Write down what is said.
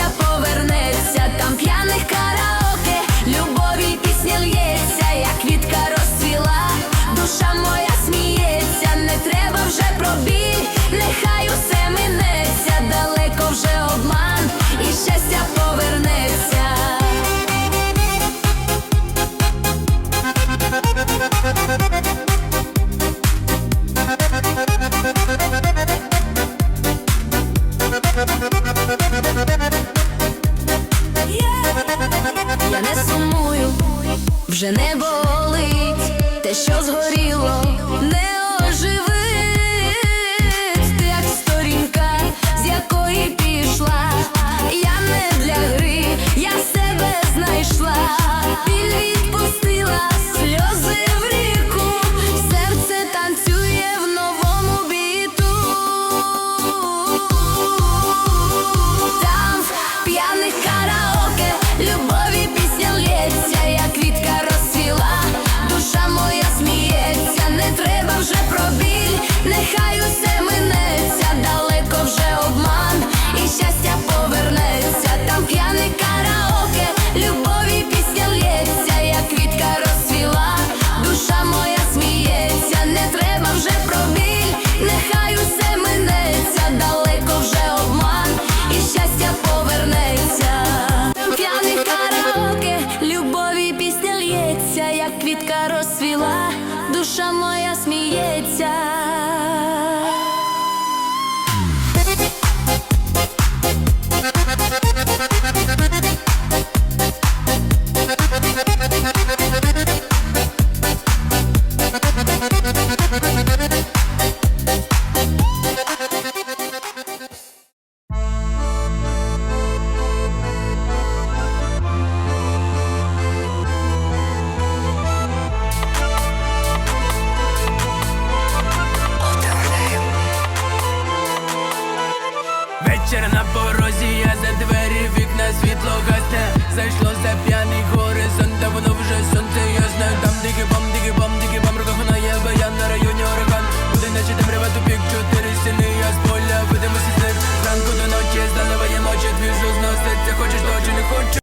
щастя повернеться, там п'яних караоке, любові пісня лється, як квітка розцвіла, душа моя сміється, не треба вже про біль, нехай усе минеться, далеко вже обман, і щастя повернеться. Я не сумую, вже не болить, те, що згоріло, не оживить. Ти як сторінка, з якої пішла, я не для гри, я себе знайшла. Біль відпустила, сльози в ріку, серце танцює в новому біту. Там в п'яних караоке, любові пісня лється, як квітка розцвіла, душа моя сміється, не треба вже про біль, нехай усе минеться, далеко вже обман, і щастя повернеться. Там п'яний караоке, любові пісня лється, як квітка розцвіла, душа моя сміється, не треба вже про біль, нехай усе минеться, далеко вже обман, і щастя повернеться. Там п'яний караоке, любові пісня лється, як квітка розцвіла, душа моя сміється. Вечір на порозі, я за двері, вікна, світло гасне. Зайшло за п'яний горизонт, та воно вже сонце ясне. Там диги-бам, диги-бам, руках вона є баян, на районі ураган. Буде наче темрява, тупік, 4 стіни, я з поля, видимося з них. Зранку до ночі, здаливає ночі, двіжу зноситься, хочеш то чи не хочу.